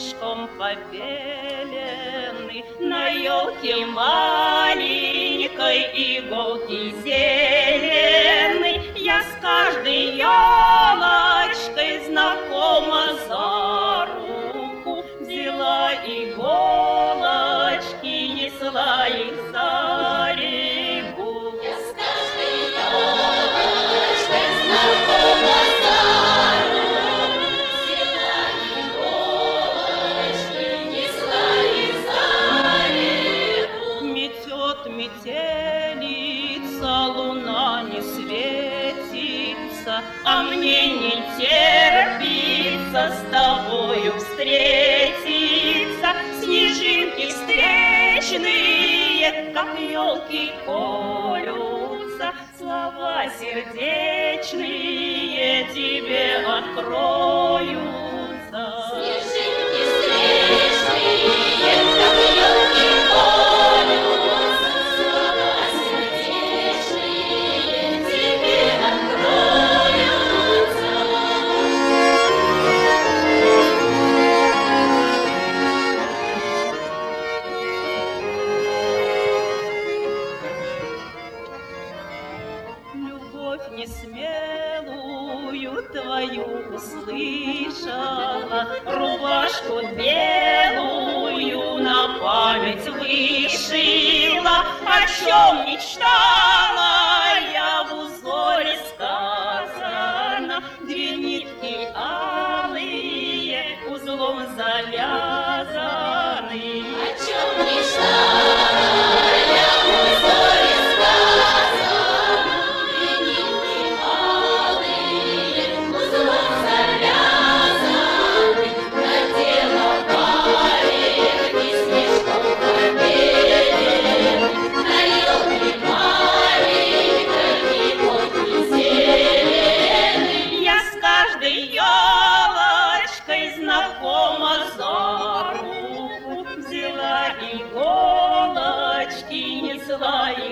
снежком побеленный, на елке маленькой иголки зеленой. Я с каждой елочкой знакома за руку, взяла иголочки, несла их за реку. Я с каждой елочкой знакома за руку, взяла иголочки, несла их за реку. Метет метелица, луна не светится, а мне не терпится с тобою встретиться. Снежинки встречные, как елки колются, слова сердечные тебе откроются. Снежинки встречные, как елки колются, слова сердечные тебе откроются. Любовь несмелую твою услышала, рубашку белую на память вышила. О чем мечтала я, в узоре сказано, две нитки алые узлом завязаны. О чем мечтала я, в узоре сказано, две нитки алые узлом завязаны. Надела варежки снежком побеленной, на елке маленькой иголки зеленой. Я с каждой елочкой знакома за руку, взяла иголочки, несла